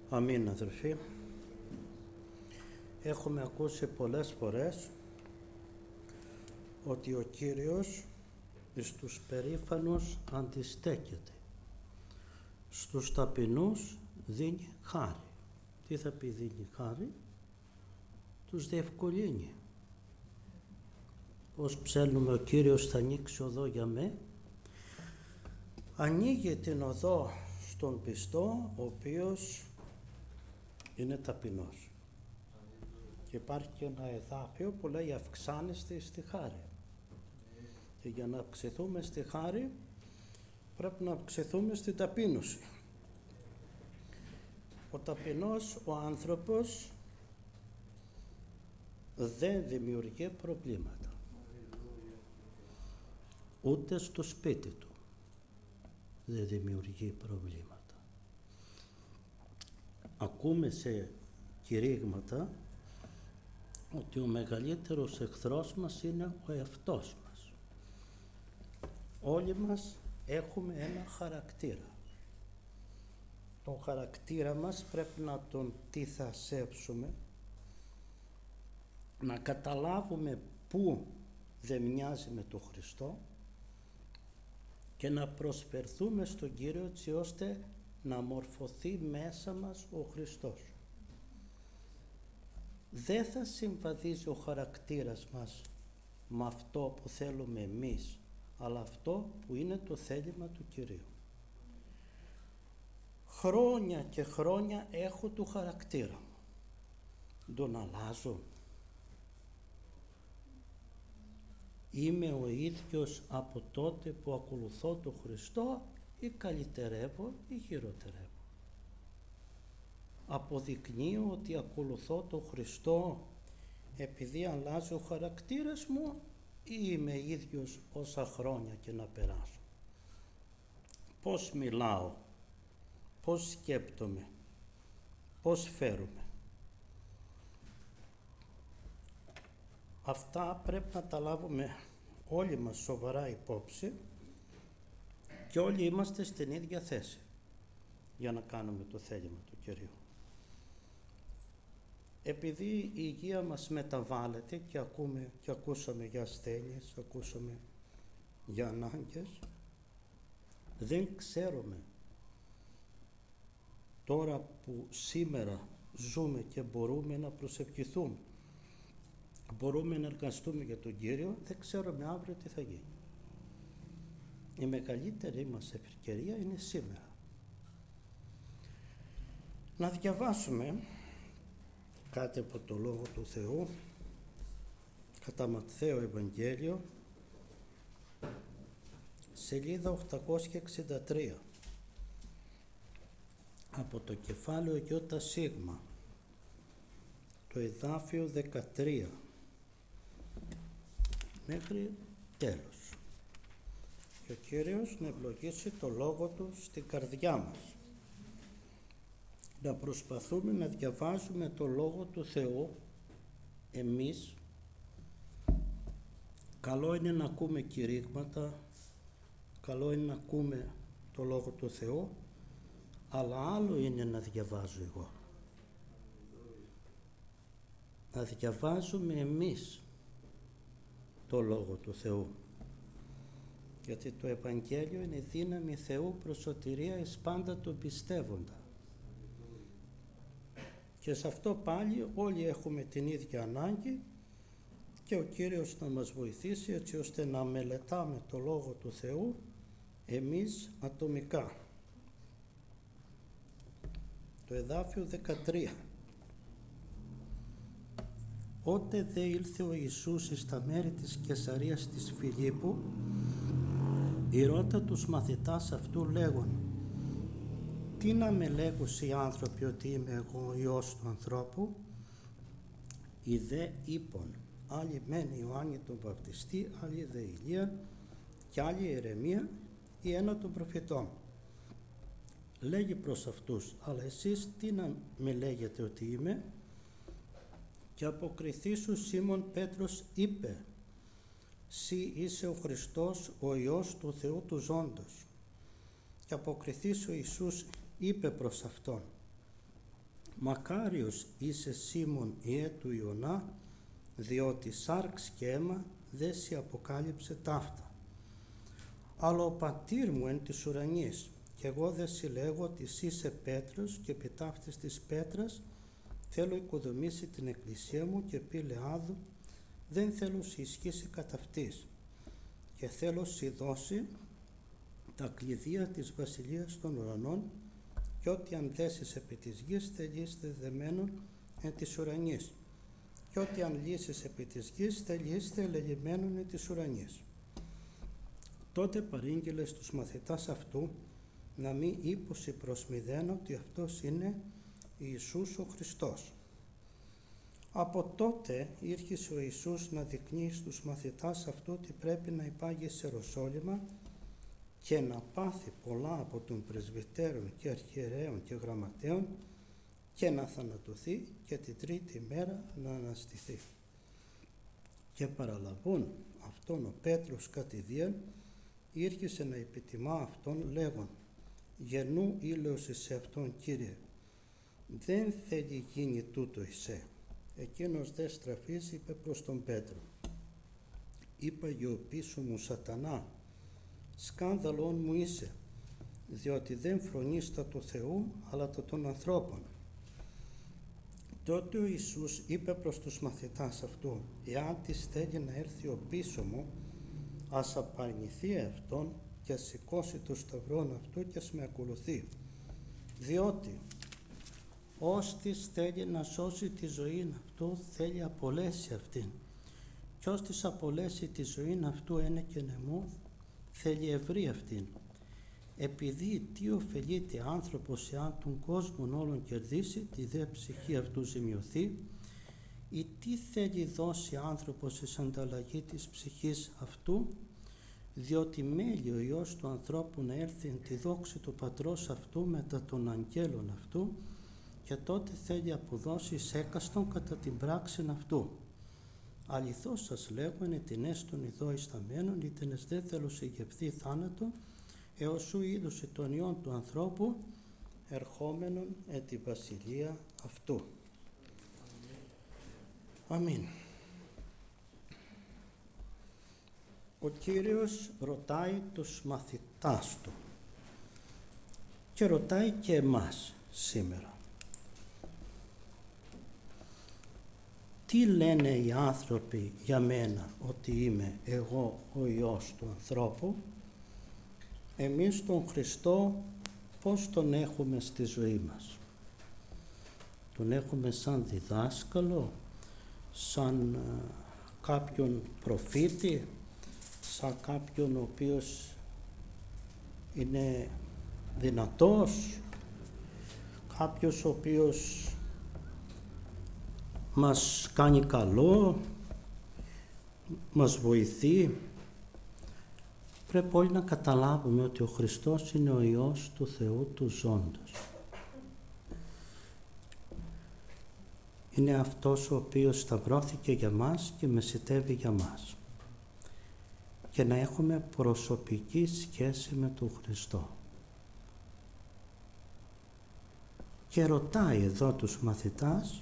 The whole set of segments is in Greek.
Αμήν, αδερφοί. Έχουμε ακούσει πολλές φορές ότι ο Κύριος στους περήφανους αντιστέκεται, στους ταπεινούς δίνει χάρη. Τι θα πει δίνει χάρη? Τους διευκολύνει. Ως ψέλνουμε ο Κύριος θα ανοίξει οδό για με, ανοίγει την οδό στον πιστό ο οποίος είναι ταπεινός. Και υπάρχει και ένα εδάφιο που λέει αυξάνεστε στη χάρη. Και για να αυξηθούμε στη χάρη πρέπει να αυξηθούμε στην ταπείνωση. Ο ταπεινός, ο άνθρωπος δεν δημιουργεί προβλήματα. Ούτε στο σπίτι του δεν δημιουργεί προβλήματα. Ακούμε σε κηρύγματα ότι ο μεγαλύτερος εχθρός μας είναι ο εαυτός μας. Όλοι μας έχουμε ένα χαρακτήρα. Τον χαρακτήρα μας πρέπει να τον τυθασέψουμε, να καταλάβουμε πού δεν μοιάζει με τον Χριστό και να προσφερθούμε στον Κύριο έτσι ώστε να μορφωθεί μέσα μας ο Χριστός. Δεν θα συμβαδίζει ο χαρακτήρας μας με αυτό που θέλουμε εμείς, αλλά αυτό που είναι το θέλημα του Κυρίου. Χρόνια και χρόνια έχω του χαρακτήρα μου. Τον αλλάζω. Είμαι ο ίδιος από τότε που ακολουθώ τον Χριστό ή καλυτερεύω ή χειροτερεύω? Αποδεικνύω ότι ακολουθώ τον Χριστό επειδή αλλάζει ο χαρακτήρας μου ή είμαι ίδιος όσα χρόνια και να περάσω? Πώς μιλάω, πώς σκέπτομαι, πώς φέρομαι? Αυτά πρέπει να τα λάβουμε όλοι μας σοβαρά υπόψη και όλοι είμαστε στην ίδια θέση για να κάνουμε το θέλημα του Κυρίου. Επειδή η υγεία μας μεταβάλλεται και ακούσαμε για ασθένειες, ακούσαμε για ανάγκες, δεν ξέρουμε τώρα που σήμερα ζούμε και μπορούμε να προσευχηθούμε, μπορούμε να εργαστούμε για τον Κύριο, δεν ξέρουμε αύριο τι θα γίνει. Η μεγαλύτερη μας ευκαιρία είναι σήμερα. Να διαβάσουμε κάτι από το Λόγο του Θεού κατά Ματθαίο Ευαγγέλιο, σελίδα 863, από το κεφάλαιο ΙΣ, το εδάφιο 13 μέχρι τέλος. Και ο Κύριος να ευλογήσει το Λόγο Του στην καρδιά μας. Να προσπαθούμε να διαβάζουμε το Λόγο του Θεού εμείς. Καλό είναι να ακούμε κηρύγματα, καλό είναι να ακούμε το Λόγο του Θεού, αλλά άλλο είναι να διαβάζω εγώ. Να διαβάζουμε εμείς το Λόγο του Θεού, γιατί το Ευαγγέλιο είναι δύναμη Θεού προς σωτηρία εις πάντα τον πιστεύοντα. Και σε αυτό πάλι όλοι έχουμε την ίδια ανάγκη και ο Κύριος να μας βοηθήσει έτσι ώστε να μελετάμε το Λόγο του Θεού εμείς ατομικά. Το εδάφιο 13. Ότε δε ήλθε ο Ιησούς εις τα μέρη της Καισαρίας της Φιλίππου, ηρώτα τους μαθητάς αυτού λέγον, τι να με λέγουν οι άνθρωποι ότι είμαι εγώ ο Υιός του ανθρώπου? Οι δε είπον, άλλοι μεν Ιωάννη τον Βαπτιστή, άλλοι δε Ηλία και άλλοι Ιερεμία ή ένα των προφητών. Λέγει προς αυτούς, αλλά εσείς τι να με λέγετε ότι είμαι? Και αποκριθήσου Σίμων Πέτρος είπε, «Συ είσαι ο Χριστός, ο Υιός του Θεού του ζώντος». Και αποκριθείς ο Ιησούς είπε προς αυτόν, Μακάριος είσαι Σίμων ιέ του Ιωνά, διότι σάρξ και αίμα δεν σε αποκάλυψε ταύτα. Αλλά ο πατήρ μου εν της ουρανής, και εγώ δεν συλλέγω ότι εσύ είσαι Πέτρος και επί ταύτης της πέτρας θέλω οικοδομήσει την εκκλησία μου και επί Λεάδου δεν θέλω σε ισχύσει κατά αυτής και θέλω σε δώσει τα κλειδία της βασιλείας των ουρανών και ό,τι αν δέσεις επί της γης θελείστε δεμένων εν της ουρανής και ό,τι αν λύσεις επί της γης θελείστε ελεγημένων εν της ουρανής. Τότε παρήγγειλε στους μαθητάς αυτού να μην ύποσει προς μηδέν ότι αυτός είναι Ιησούς ο Χριστός. Από τότε ήρχισε ο Ιησούς να δεικνύει στους μαθητάς αυτού ότι πρέπει να υπάγει σε Ιεροσόλυμα και να πάθει πολλά από των πρεσβυτέρων και αρχιερέων και γραμματέων και να θανατωθεί και την τρίτη μέρα να αναστηθεί. Και παραλαβούν αυτόν ο Πέτρος κατηδίαν ήρχισε να επιτιμά αυτόν λέγον «Γεννού ήλαιος σε αυτόν, Κύριε, δεν θέλει γίνει τούτο εισέ». Εκείνος δε στραφής είπε προς τον Πέτρο «Είπαγε ο πίσω μου Σατανά, σκάνδαλον μου είσαι, διότι δεν φρονείς τα του Θεού αλλά τα των ανθρώπων». Τότε ο Ιησούς είπε προς τους μαθητάς αυτού «Εάν της θέλει να έρθει ο πίσω μου, ας απαρνηθεί αυτόν και ας σηκώσει το σταυρόν αυτού και ας με ακολουθεί, διότι ώστις θέλει να σώσει τη ζωή αυτού θέλει απολέσει αυτήν και ώστις απολέσει τη ζωή αυτού ένε και νεμού θέλει ευρύ αυτήν. Επειδή τι ωφελείται άνθρωπος εάν τον κόσμον όλων κερδίσει, τη δε ψυχή αυτού ζημιωθεί, ή τι θέλει δώσει άνθρωπος εις ανταλλαγή της ψυχής αυτού, διότι μέλει ο Υιός του ανθρώπου να έρθει εν τη δόξη του Πατρός αυτού μετά των αγγέλων αυτού και τότε θέλει αποδώσει έκαστον κατά την πράξη αυτού. Αληθώς σας λέγω εν την έστον ειδώ ισταμένων ήτεν εις δε θέλους ηγευθεί θάνατο έως σου είδωσε τον Υιόν του ανθρώπου ερχόμενον εν τη βασιλεία αυτού. Αμήν. Ο Κύριος ρωτάει τους μαθητάς του και ρωτάει και εμάς σήμερα. Τι λένε οι άνθρωποι για μένα ότι είμαι εγώ ο Υιός του ανθρώπου? Εμείς τον Χριστό πώς τον έχουμε στη ζωή μας? Τον έχουμε σαν διδάσκαλο, σαν κάποιον προφήτη, σαν κάποιον ο οποίος είναι δυνατός, κάποιος ο οποίος μας κάνει καλό, μας βοηθεί? Πρέπει όλοι να καταλάβουμε ότι ο Χριστός είναι ο Υιός του Θεού του ζώντος. Είναι αυτός ο οποίος σταυρώθηκε για μας και μεσητεύει για μας. Και να έχουμε προσωπική σχέση με τον Χριστό. Και ρωτάει εδώ τους μαθητάς,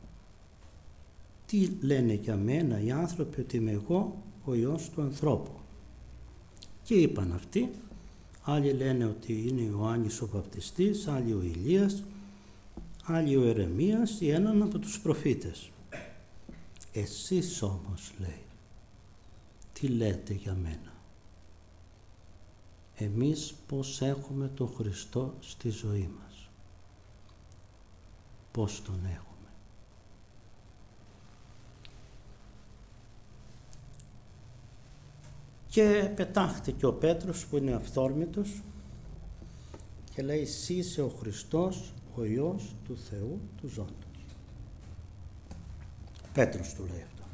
τι λένε για μένα οι άνθρωποι ότι είμαι εγώ ο Υιός του ανθρώπου? Και είπαν αυτοί, άλλοι λένε ότι είναι ο Ιωάννης ο Βαπτιστής, άλλοι ο Ηλίας, άλλοι ο Ερεμίας ή έναν από τους προφήτες. Εσείς όμως, λέει, τι λέτε για μένα? Εμείς πώς έχουμε τον Χριστό στη ζωή μας? Πώς τον έχουμε? Και πετάχτηκε ο Πέτρος που είναι αυθόρμητος και λέει «Εσύ είσαι ο Χριστός, ο Υιός του Θεού του ζώντος». Πέτρος του λέει αυτό.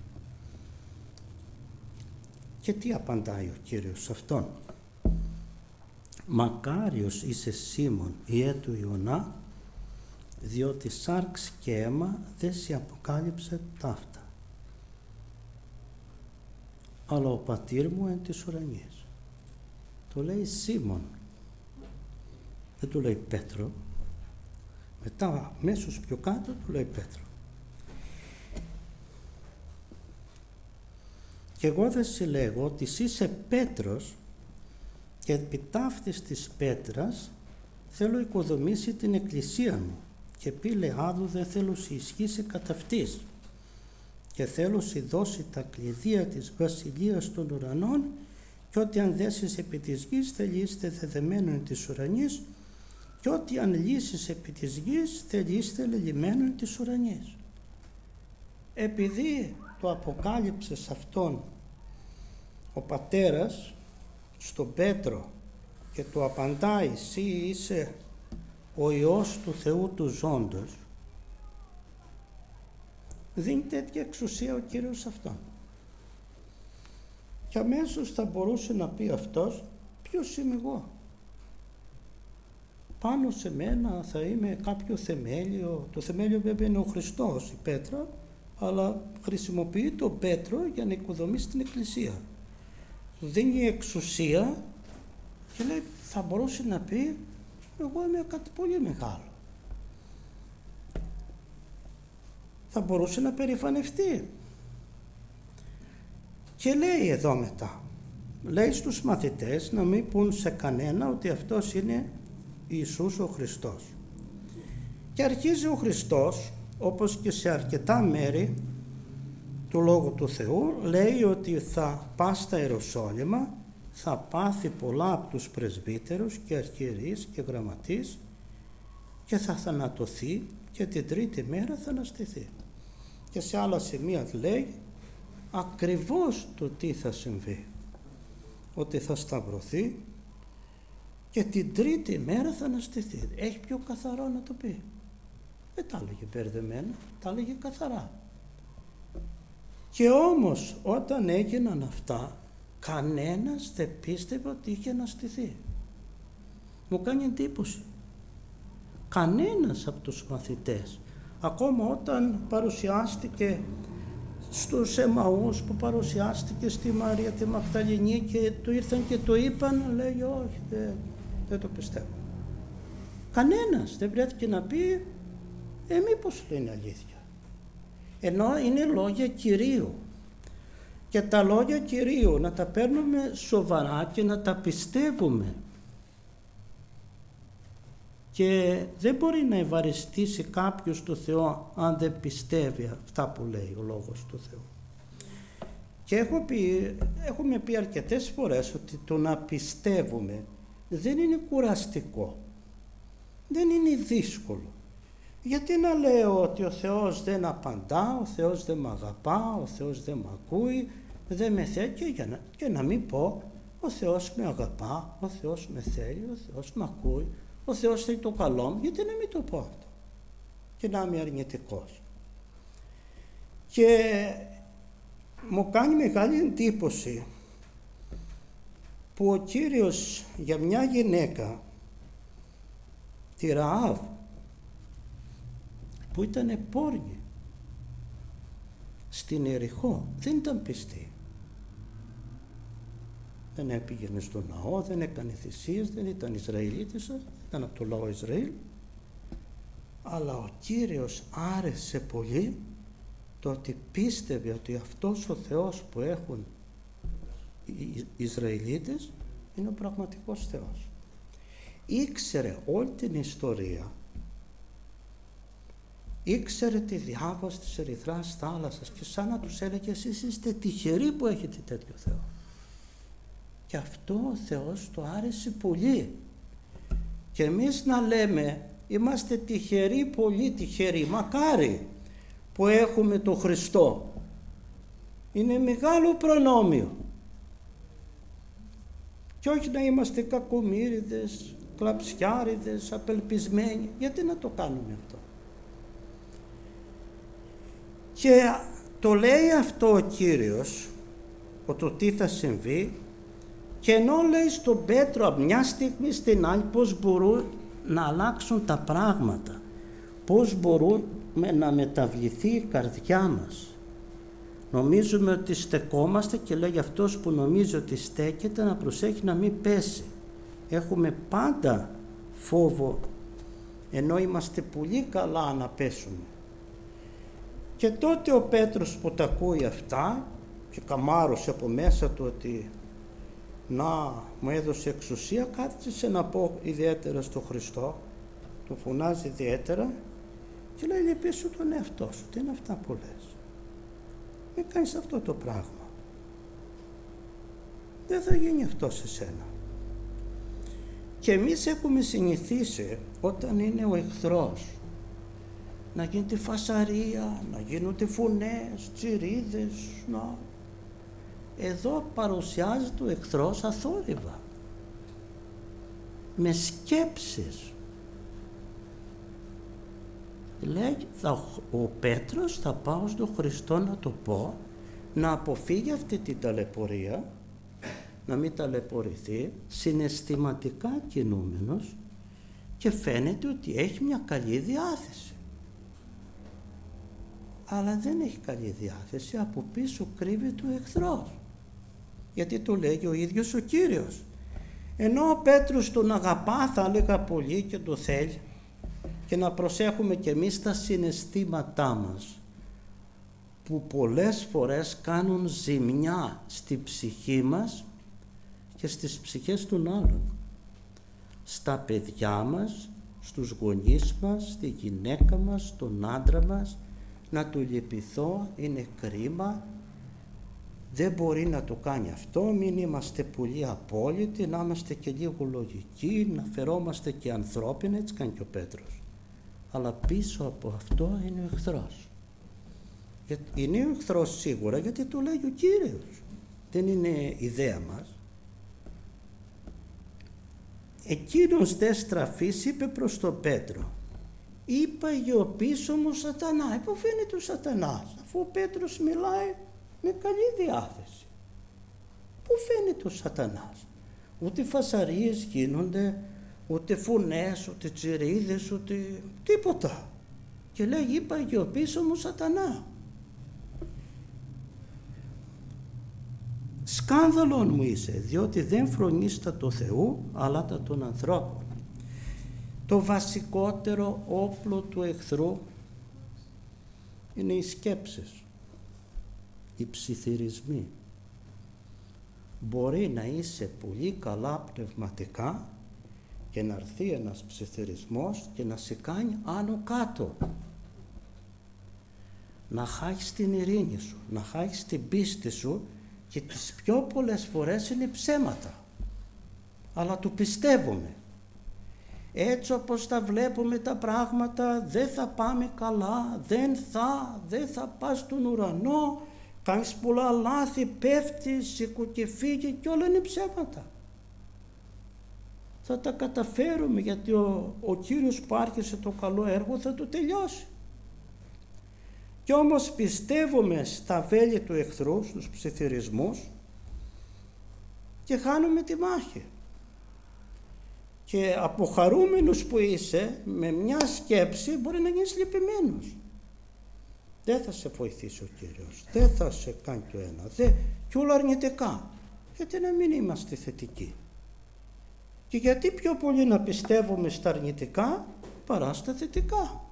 Και τι απαντάει ο Κύριος σε αυτόν? «Μακάριος είσαι Σίμων ιέ του Ιωνά, διότι σάρξ και αίμα δεν σε αποκάλυψε ταύτα, αλλά ο πατήρ μου εν της ουρανής». Το λέει Σίμων, δεν του λέει Πέτρο, Μετά αμέσως πιο κάτω του λέει Πέτρο. Και εγώ δεν σε λέγω ότι εσύ είσαι Πέτρος και επί ταύτης της πέτρας θέλω οικοδομήσει την εκκλησία μου και πει Λεάδου δεν θέλω σε ισχύσει κατά αυτής και θέλω σε δώσει τα κλειδία της βασιλείας των ουρανών και ό,τι αν δέσεις επί της γης θα λύσετε δεδεμένον της ουρανής και ό,τι αν λύσεις επί της γης θα λύσετε λελειμμένον της ουρανής. Επειδή το αποκάλυψε σε αυτόν ο πατέρας στον Πέτρο και του απαντάει εσύ είσαι ο Υιός του Θεού του ζώντος, δίνει τέτοια εξουσία ο Κύριος σε αυτόν. Και αμέσως θα μπορούσε να πει αυτός ποιος είμαι εγώ. Πάνω σε μένα θα είμαι κάποιο θεμέλιο. Το θεμέλιο βέβαια είναι ο Χριστός, η πέτρα, αλλά χρησιμοποιεί τον Πέτρο για να οικοδομήσει την εκκλησία. Του δίνει εξουσία και λέει θα μπορούσε να πει εγώ είμαι κάτι πολύ μεγάλο. Θα μπορούσε να περηφανευτεί. Και λέει εδώ μετά, λέει στους μαθητές να μην πούν σε κανένα ότι αυτός είναι Ιησούς ο Χριστός. Και αρχίζει ο Χριστός, όπως και σε αρκετά μέρη του Λόγου του Θεού, λέει ότι θα πάει στα Ιεροσόλυμα, θα πάθει πολλά από τους πρεσβύτερους και αρχιερείς και γραμματείς και θα θανατωθεί και την τρίτη μέρα θα αναστηθεί. Και σε άλλα σημεία λέει ακριβώς το τι θα συμβεί, ότι θα σταυρωθεί και την τρίτη μέρα θα αναστηθεί. Έχει πιο καθαρό να το πει. Δεν τα έλεγε μπερδεμένα, τα έλεγε καθαρά. Και όμως όταν έγιναν αυτά κανένας δεν πίστευε ότι είχε αναστηθεί. Μου κάνει εντύπωση. Κανένας από τους μαθητές, ακόμα όταν παρουσιάστηκε στους Εμαούς, που παρουσιάστηκε στη Μαρία τη Μαγδαληνή και του ήρθαν και το είπαν, λέει όχι, δεν το πιστεύω. Κανένας δεν βρέθηκε να πει μήπως είναι αλήθεια. Ενώ είναι λόγια Κυρίου. Και τα λόγια Κυρίου να τα παίρνουμε σοβαρά και να τα πιστεύουμε. Και δεν μπορεί να ευαριστήσει κάποιος το Θεό αν δεν πιστεύει αυτά που λέει ο Λόγος του Θεού. Και έχουμε πει αρκετές φορές ότι το να πιστεύουμε δεν είναι κουραστικό. Δεν είναι δύσκολο. Γιατί να λέω ότι ο Θεός δεν απαντά, ο Θεός δεν μ' αγαπά, ο Θεός δεν μ' ακούει, δεν με θέλει και να μην πω ο Θεός με αγαπά, ο Θεός με θέλει, ο Θεός με ακούει, ο Θεός θέλει το καλό μου, γιατί να μην το πω αυτό και να είμαι αρνητικός. Και μου κάνει μεγάλη εντύπωση που ο Κύριος για μια γυναίκα, τη Ραάβ, που ήταν πόρνη στην Ιεριχώ, δεν ήταν πιστή. Δεν έπηγαινε στο ναό, δεν έκανε θυσίες, δεν ήταν Ισραηλίτισσα, ήταν από το λαό Ισραήλ. Αλλά ο Κύριος άρεσε πολύ το ότι πίστευε ότι αυτός ο Θεός που έχουν οι Ισραηλίτες είναι ο πραγματικός Θεός. Ήξερε όλη την ιστορία, ήξερε τη διάβαση της Ερυθράς θάλασσας και σαν να τους έλεγε εσείς είστε τυχεροί που έχετε τέτοιο Θεό. Και αυτό ο Θεός το άρεσε πολύ. Και εμείς να λέμε είμαστε τυχεροί, πολύ τυχεροί, μακάρι που έχουμε τον Χριστό. Είναι μεγάλο προνόμιο. Και όχι να είμαστε κακομοίριδες, κλαψιάριδες, απελπισμένοι. Γιατί να το κάνουμε αυτό. Και το λέει αυτό ο Κύριος, το τι θα συμβεί, και ενώ λέει στον Πέτρο από μια στιγμή στην άλλη πώς μπορούν να αλλάξουν τα πράγματα, πώς μπορούμε να μεταβληθεί η καρδιά μας. Νομίζουμε ότι στεκόμαστε και λέει αυτός που νομίζει ότι στέκεται να προσέχει να μην πέσει. Έχουμε πάντα φόβο ενώ είμαστε πολύ καλά να πέσουμε. Και τότε ο Πέτρος που τα ακούει αυτά και καμάρωσε από μέσα του ότι να μου έδωσε εξουσία, κάθισε να πω ιδιαίτερα στο Χριστό, του φωνάζει ιδιαίτερα και λέει λυπήσου τον εαυτό σου, τι είναι αυτά που λες, μην κάνεις αυτό το πράγμα, δεν θα γίνει αυτό σε σένα. Και εμείς έχουμε συνηθίσει όταν είναι ο εχθρός να γίνεται φασαρία, να γίνονται φωνές, τσιρίδες, Εδώ παρουσιάζεται ο εχθρός αθόρυβα, με σκέψεις. Λέει ο Πέτρος θα πάω στον Χριστό να το πω, να αποφύγει αυτή την ταλαιπωρία, να μην ταλαιπωρηθεί, συναισθηματικά κινούμενος, και φαίνεται ότι έχει μια καλή διάθεση. Αλλά δεν έχει καλή διάθεση, από πίσω κρύβεται ο εχθρός. Γιατί το λέγει ο ίδιος ο Κύριος. Ενώ ο Πέτρος τον αγαπά, θα έλεγα πολύ, και το θέλει, και να προσέχουμε και εμείς τα συναισθήματά μας, που πολλές φορές κάνουν ζημιά στη ψυχή μας και στις ψυχές των άλλων. Στα παιδιά μας, στους γονείς μας, στη γυναίκα μας, στον άντρα μας, να του λυπηθώ, είναι κρίμα, δεν μπορεί να το κάνει αυτό, μην είμαστε πολύ απόλυτοι, να είμαστε και λίγο λογικοί, να φερόμαστε και ανθρώπινοι, έτσι κάνει και ο Πέτρος. Αλλά πίσω από αυτό είναι ο εχθρός. Είναι ο εχθρός σίγουρα, γιατί το λέει ο Κύριος, δεν είναι ιδέα μας. Εκείνος δε στραφής είπε προς τον Πέτρο, είπα γιο πίσω μου Σατανά. Πού φαίνεται ο Σατανάς, αφού ο Πέτρος μιλάει με καλή διάθεση? Πού φαίνεται ο Σατανάς? Ούτε φασαρίες γίνονται, ούτε φωνές, ούτε τσιρίδες, ούτε τίποτα. Και λέει είπα γιο πίσω μου Σατανά. Σκάνδαλον μου είσαι, διότι δεν φρονείς τα του Θεού, αλλά τα των ανθρώπων. Το βασικότερο όπλο του εχθρού είναι οι σκέψεις, οι ψιθυρισμοί. Μπορεί να είσαι πολύ καλά πνευματικά και να έρθει ένας ψιθυρισμός και να σε κάνει άνω κάτω. Να χάσεις την ειρήνη σου, να χάσεις την πίστη σου, και τις πιο πολλές φορές είναι ψέματα, αλλά του πιστεύουμε. Έτσι όπως τα βλέπουμε τα πράγματα, δεν θα πάμε καλά, δεν θα πας στον ουρανό, κάνεις πολλά λάθη, πέφτεις, σηκώ και φύγει, και όλα είναι ψέματα. Θα τα καταφέρουμε, γιατί ο Κύριος που άρχισε το καλό έργο θα το τελειώσει. Κι όμως πιστεύουμε στα βέλη του εχθρού, στους ψιθυρισμούς, και χάνουμε τη μάχη. Και από χαρούμενος που είσαι, με μια σκέψη μπορεί να γίνεις λυπημένος. Δεν θα σε βοηθήσει ο Κύριος, δεν θα σε κάνει το ένα, και όλα αρνητικά. Γιατί να μην είμαστε θετικοί? Και γιατί πιο πολύ να πιστεύουμε στα αρνητικά παρά στα θετικά?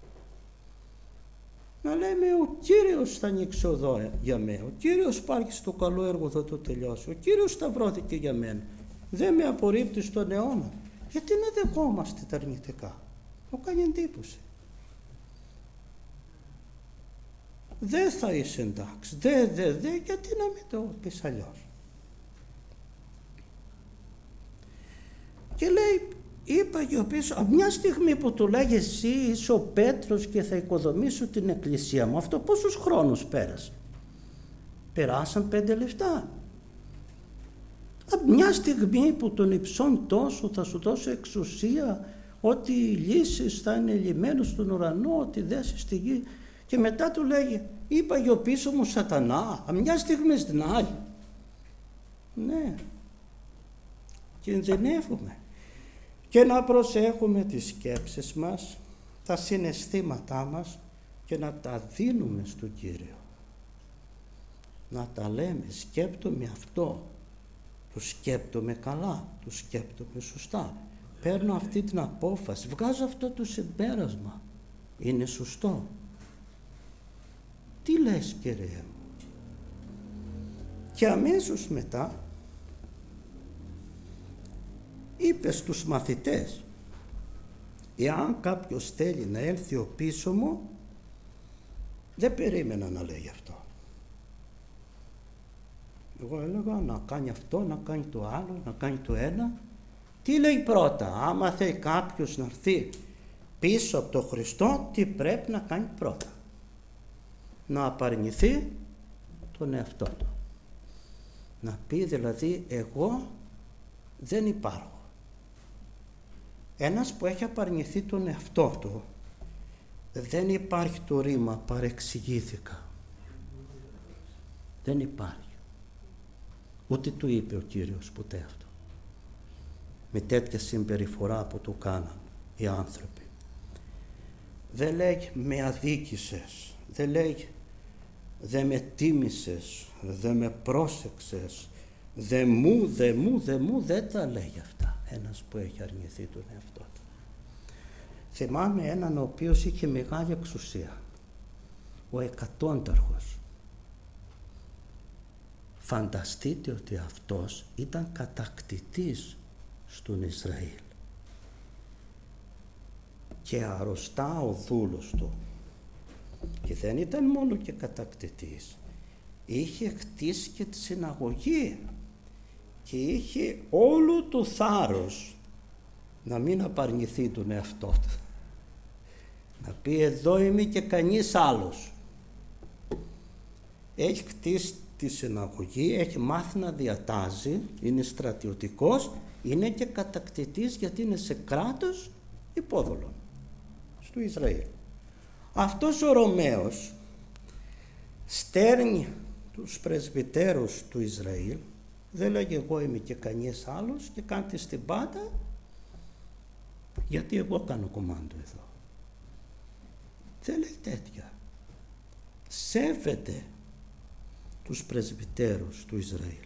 Να λέμε ο Κύριος θα ανοίξει οδό για μένα, ο Κύριος υπάρχει το καλό έργο, θα το τελειώσει, ο Κύριος σταυρώθηκε για μένα, δεν με απορρίπτει στον αιώνα. Γιατί να δεχόμαστε τα αρνητικά? Μου κάνει εντύπωση. Δεν θα είσαι εντάξει, γιατί να μην το πεις αλλιώς? Και λέει, είπα και ο πίσω, από μια στιγμή που του λέγει εσύ είσαι ο Πέτρος και θα οικοδομήσω την εκκλησία μου, αυτό πόσους χρόνους πέρασε? Περάσαν 5 λεπτά. Από μια στιγμή που τον υψών τόσο, θα σου δώσω εξουσία, ότι οι λύσεις θα είναι λυμμένος στον ουρανό, ότι δέσεις στη γη, και μετά του λέγει είπα γιο πίσω μου Σατανά, από μια στιγμή στην άλλη. Ναι, κινδυνεύουμε. Και να προσέχουμε τις σκέψεις μας, τα συναισθήματά μας, και να τα δίνουμε στον Κύριο. Να τα λέμε, σκέπτομαι αυτό, το σκέπτομαι καλά, το σκέπτομαι σωστά. παίρνω αυτή την απόφαση, βγάζω αυτό το συμπέρασμα. Είναι σωστό? Τι λες, Κύριε μου? Και αμέσως μετά είπε στους μαθητές, εάν κάποιος θέλει να έλθει ο πίσω μου, δεν περίμενα να λέει αυτό. Εγώ έλεγα να κάνει αυτό, να κάνει το άλλο, να κάνει το ένα. Τι λέει πρώτα? Άμα θέλει κάποιος να έρθει πίσω από τον Χριστό, τι πρέπει να κάνει πρώτα? Να απαρνηθεί τον εαυτό του. Να πει δηλαδή, εγώ δεν υπάρχω. Ένας που έχει απαρνηθεί τον εαυτό του, δεν υπάρχει το ρήμα παρεξηγήθηκα. Δεν υπάρχει. Ούτε του είπε ο Κύριος ποτέ αυτό. Με τέτοια συμπεριφορά που του κάναν οι άνθρωποι. Δεν λέει με αδίκησες, δεν λέει δεν με τίμησες, δεν με πρόσεξες, δεν μου, δεν τα λέει αυτά ένας που έχει αρνηθεί τον εαυτό του. Θυμάμαι έναν ο οποίος είχε μεγάλη εξουσία, ο εκατόνταρχος. Φανταστείτε ότι αυτός ήταν κατακτητής στον Ισραήλ και αρρωστά ο δούλος του, και δεν ήταν μόνο και κατακτητής, είχε χτίσει και τη συναγωγή και είχε όλο το θάρρος να μην απαρνηθεί τον εαυτό του, να πει εδώ είμαι και κανείς άλλος. Έχει χτίσει τη συναγωγή, έχει μάθει να διατάζει, είναι στρατιωτικός, είναι και κατακτητής γιατί είναι σε κράτος υπόδουλων στο Ισραήλ. Αυτός ο Ρωμαίος στέρνει τους πρεσβυτέρους του Ισραήλ, δεν λέγει εγώ είμαι και κανείς άλλος, και κάντε στην πάντα γιατί εγώ κάνω κομμάντο εδώ. Δεν λέει τέτοια. Σέβεται τους πρεσβυτέρους του Ισραήλ.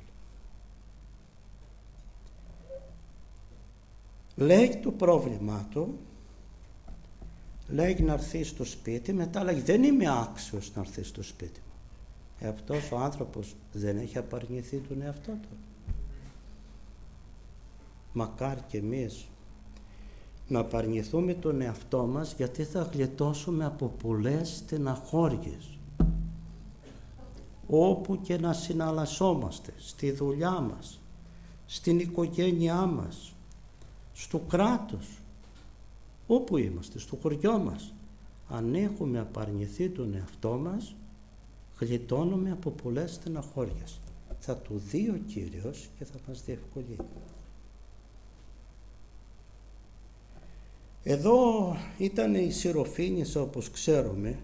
Λέει το πρόβλημά του, λέει να έρθει στο σπίτι, μετά λέει δεν είμαι άξιος να έρθει στο σπίτι μου. Αυτός ο άνθρωπος δεν έχει απαρνηθεί τον εαυτό του? Μακάρι και εμείς να απαρνηθούμε τον εαυτό μας, γιατί θα γλιτώσουμε από πολλές στεναχώριες. Όπου και να συναλλασσόμαστε, στη δουλειά μας, στην οικογένειά μας, στο κράτος, όπου είμαστε, στο χωριό μας, αν έχουμε απαρνηθεί τον εαυτό μας, γλιτώνουμε από πολλές στεναχώριες. Θα το δει ο Κύριος και θα μας διευκολύνει. Εδώ ήταν οι Συροφήνες, όπως ξέρουμε,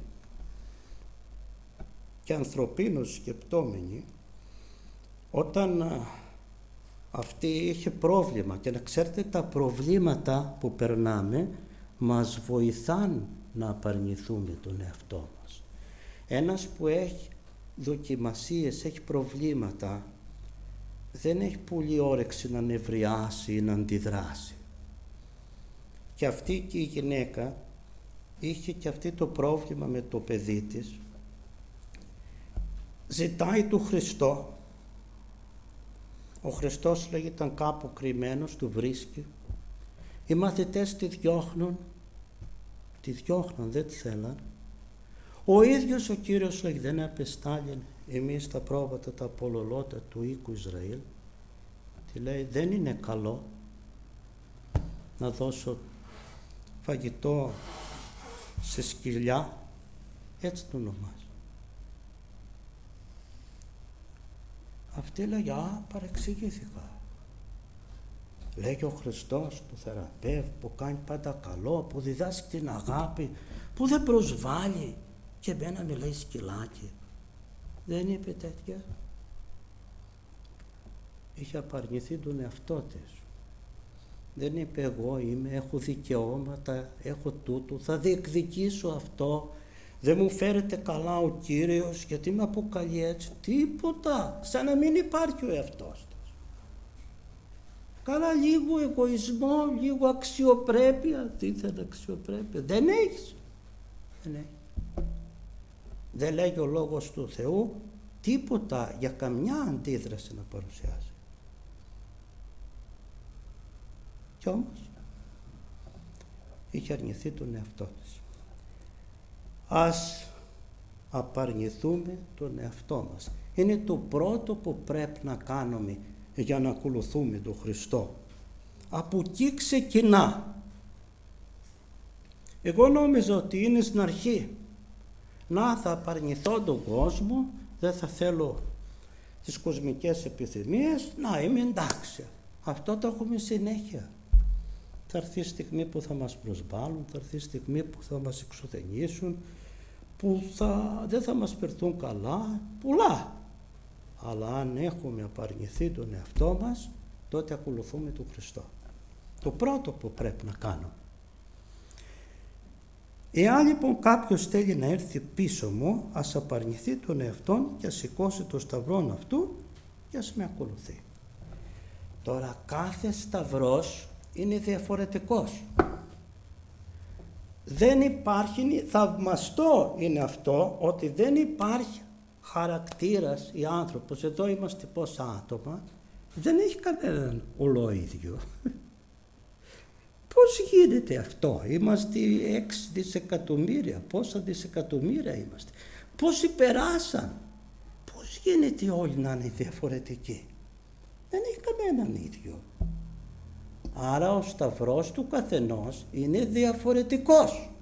και ανθρωπίνως σκεπτόμενοι, όταν αυτή είχε πρόβλημα, και να ξέρετε τα προβλήματα που περνάμε μας βοηθάν να απαρνηθούμε τον εαυτό μας. Ένας που έχει δοκιμασίες, έχει προβλήματα, δεν έχει πολύ όρεξη να νευριάσει ή να αντιδράσει. Και αυτή και η γυναίκα είχε και αυτή το πρόβλημα με το παιδί της. Ζητάει του Χριστό. Ο Χριστός λέγει ήταν κάπου κρυμμένος, του βρίσκει. Οι μαθητές τη διώχνουν, δεν τη θέλαν. Ο ίδιος ο Κύριος λέγει δεν απεστάλει εμείς τα πρόβατα, τα πολολότα του οίκου Ισραήλ. Τη λέει δεν είναι καλό να δώσω φαγητό σε σκυλιά, έτσι το ονομάζει. Αυτή λέει παρεξηγήθηκα. Λέγει ο Χριστός που θεραπεύει, που κάνει πάντα καλό, που διδάσκει την αγάπη, που δεν προσβάλλει και εμένα με λέει σκυλάκι. Δεν είπε τέτοια. Είχε απαρνηθεί τον εαυτό της. Δεν είπε εγώ είμαι, έχω δικαιώματα, έχω τούτο, θα διεκδικήσω αυτό, δεν μου φέρεται καλά ο Κύριος γιατί με αποκαλεί έτσι. Τίποτα, σαν να μην υπάρχει ο εαυτός της. Καλά, λίγο εγωισμό, λίγο αξιοπρέπεια. Τι θέλει αξιοπρέπεια? Δεν έχεις. Δεν έχει. Δεν λέγει ο Λόγος του Θεού τίποτα για καμιά αντίδραση να παρουσιάσει. Κι όμως είχε αρνηθεί τον εαυτό της. Ας απαρνηθούμε τον εαυτό μας. Είναι το πρώτο που πρέπει να κάνουμε για να ακολουθούμε τον Χριστό. Από εκεί ξεκινά. Εγώ νόμιζα ότι είναι στην αρχή. Να, θα απαρνηθώ τον κόσμο, δεν θα θέλω τις κοσμικές επιθυμίες, να είμαι εντάξει. Αυτό το έχουμε συνέχεια. Θα έρθει η στιγμή που θα μας προσβάλλουν, θα έρθει η στιγμή που θα μας εξουθενήσουν, που δεν θα μας περθούν καλά, πολλά. Αλλά αν έχουμε απαρνηθεί τον εαυτό μας, τότε ακολουθούμε τον Χριστό. Το πρώτο που πρέπει να κάνουμε. Εάν λοιπόν κάποιος θέλει να έρθει πίσω μου, ας απαρνηθεί τον εαυτόν και ας σηκώσει το σταυρόν αυτού και ας με ακολουθεί. Τώρα κάθε σταυρός είναι διαφορετικός. Δεν υπάρχει, θαυμαστό είναι αυτό, ότι δεν υπάρχει χαρακτήρας ή άνθρωπος, εδώ είμαστε πόσα άτομα, δεν έχει κανέναν ολόιδιο. Πώς γίνεται αυτό? Είμαστε 6 δισεκατομμύρια, πόσα δισεκατομμύρια είμαστε, πόσοι περάσαν, πώς γίνεται όλοι να είναι διαφορετικοί? Δεν έχει κανέναν ίδιο. Άρα ο σταυρός του καθενός είναι διαφορετικός.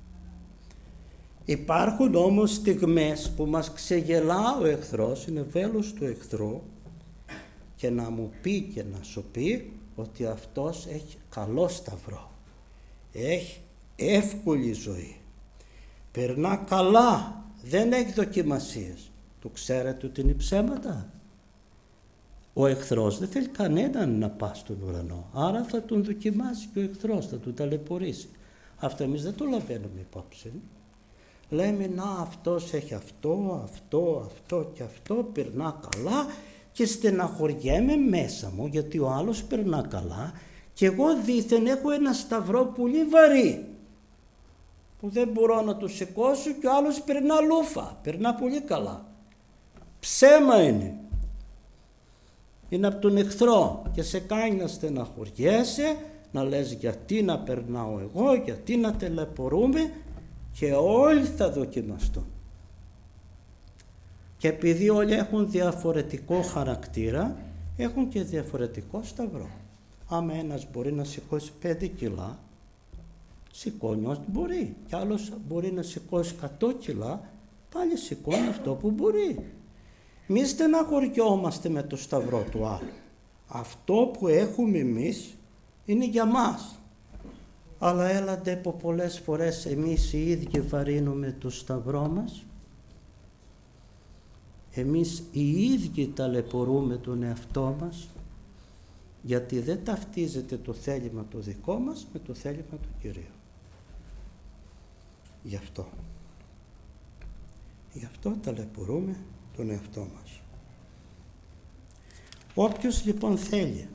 Υπάρχουν όμως στιγμές που μας ξεγελά ο εχθρός, είναι βέλος του εχθρού, και να μου πει και να σου πει ότι αυτός έχει καλό σταυρό, έχει εύκολη ζωή, περνά καλά, δεν έχει δοκιμασίες. Το ξέρετε ότι είναι ψέματα? Ο εχθρός δεν θέλει κανέναν να πάει στον ουρανό, άρα θα τον δοκιμάσει και ο εχθρός, θα τον ταλαιπωρήσει. Αυτό εμείς δεν το λαβαίνουμε υπόψη. Λέμε να, αυτός έχει αυτό και αυτό, περνά καλά, και στεναχωριέμαι μέσα μου γιατί ο άλλος περνά καλά και εγώ δήθεν έχω ένα σταυρό πολύ βαρύ που δεν μπορώ να το σηκώσω και ο άλλος περνά λούφα, περνά πολύ καλά. Ψέμα είναι. Είναι από τον εχθρό και σε κάνει να στεναχωριέσαι, να λες γιατί να περνάω εγώ, γιατί να τελεπορούμε, και όλοι θα δοκιμαστούν. Και επειδή όλοι έχουν διαφορετικό χαρακτήρα, έχουν και διαφορετικό σταυρό. Άμα ένας μπορεί να σηκώσει 5 κιλά, σηκώνει όσο μπορεί. Κι άλλος μπορεί να σηκώσει 100 κιλά, πάλι σηκώνει αυτό που μπορεί. Μη στεναχωριόμαστε με το σταυρό του άλλου. Αυτό που έχουμε εμείς είναι για μας. Αλλά έλατε που πολλές φορές εμείς οι ίδιοι βαρύνουμε το σταυρό μας. Εμείς οι ίδιοι ταλαιπωρούμε τον εαυτό μας, γιατί δεν ταυτίζεται το θέλημα το δικό μας με το θέλημα του Κυρίου. Γι' αυτό ταλαιπωρούμε τον εαυτό μας. Όποιος λοιπόν θέλει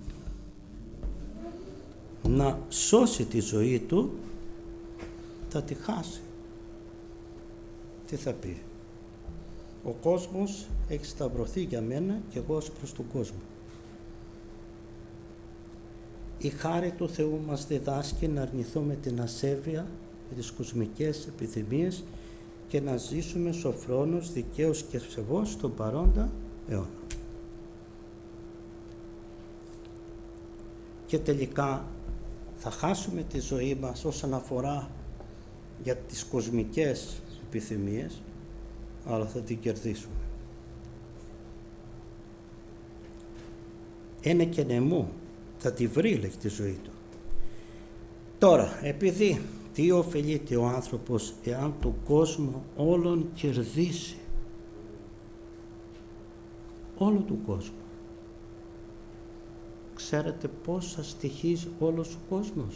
να σώσει τη ζωή του, θα τη χάσει. Τι θα πει? Ο κόσμος έχει σταυρωθεί για μένα και εγώ ως προς τον κόσμο. Η χάρη του Θεού μας διδάσκει να αρνηθούμε την ασέβεια και τις κοσμικές επιθυμίες και να ζήσουμε σοφρόνος, δικαίος και ευσεβώς στον παρόντα αιώνα. Και τελικά θα χάσουμε τη ζωή μας όσον αφορά για τις κοσμικές επιθυμίες, αλλά θα την κερδίσουμε. Ένα και νεμού θα τη βρει, λέει, τη ζωή του. Τώρα, επειδή τι ωφελείται ο άνθρωπος εάν τον κόσμο όλον κερδίσει, όλο του κόσμου? Ξέρετε πόσα στοιχίζει όλος ο κόσμος?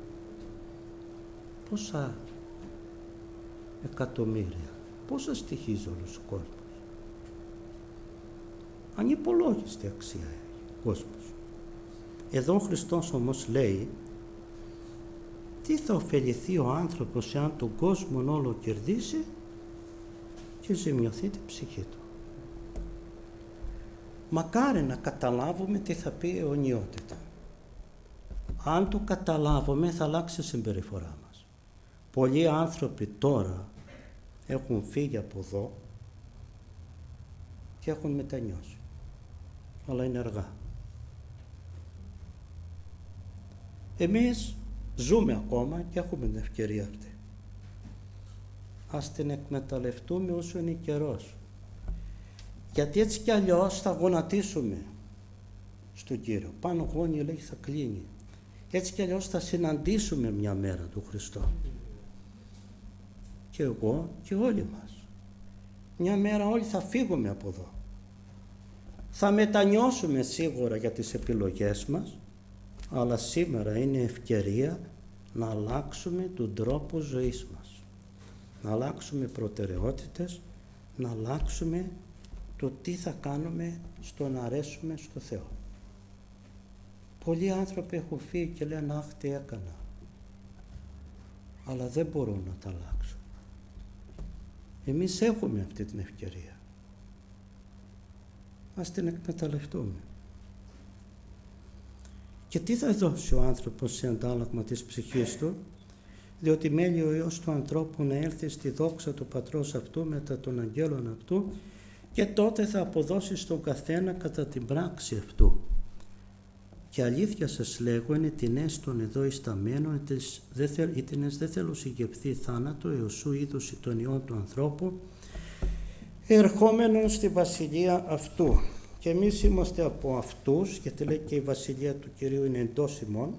Πόσα εκατομμύρια? Πόσα στοιχίζει όλος ο κόσμος? Ανυπολόγιστη αξία έχει ο κόσμος. Εδώ ο Χριστός όμως λέει, τι θα ωφεληθεί ο άνθρωπος εάν τον κόσμο όλο κερδίσει και ζημιωθεί την ψυχή του. Μακάρι να καταλάβουμε τι θα πει αιωνιότητα. Αν το καταλάβουμε θα αλλάξει η συμπεριφορά μας. Πολλοί άνθρωποι τώρα έχουν φύγει από εδώ και έχουν μετανιώσει. Αλλά είναι αργά. Εμείς ζούμε ακόμα και έχουμε την ευκαιρία αυτή. Ας την εκμεταλλευτούμε όσο είναι καιρός. Γιατί έτσι κι αλλιώς θα γονατίσουμε στον Κύριο. Πάνω γόνι λέει θα κλείνει. Έτσι κι αλλιώς θα συναντήσουμε μια μέρα τον Χριστό. Και εγώ και όλοι μας. Μια μέρα όλοι θα φύγουμε από εδώ. Θα μετανιώσουμε σίγουρα για τις επιλογές μας, αλλά σήμερα είναι ευκαιρία να αλλάξουμε τον τρόπο ζωής μας. Να αλλάξουμε προτεραιότητες, να αλλάξουμε το τι θα κάνουμε στο να αρέσουμε στο Θεό. Πολλοί άνθρωποι έχουν φύγει και λένε αχ τι έκανα, αλλά δεν μπορούν να τα αλλάξουν. Εμείς έχουμε αυτή την ευκαιρία. Ας την εκμεταλλευτούμε. Και τι θα δώσει ο άνθρωπος σε αντάλλαγμα της ψυχής του, διότι μέλει ο Υιός του ανθρώπου να έλθει στη δόξα του Πατρός αυτού μετά των αγγέλων αυτού και τότε θα αποδώσει στον καθένα κατά την πράξη αυτού. Και αλήθεια σας λέγω, είναι την έστων εδώ ισταμένων, ήτινες δεν θέλω συγγευθεί θάνατο, εωσού είδωση των ιών του ανθρώπου, ερχόμενων στη βασιλεία αυτού. Και εμείς είμαστε από αυτούς, γιατί λέει και η βασιλεία του Κυρίου είναι εντός ημών,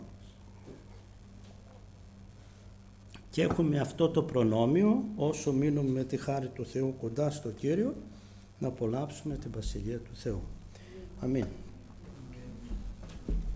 και έχουμε αυτό το προνόμιο, όσο μείνουμε με τη χάρη του Θεού κοντά στο Κύριο, να απολαύσουμε την βασιλεία του Θεού. Αμήν.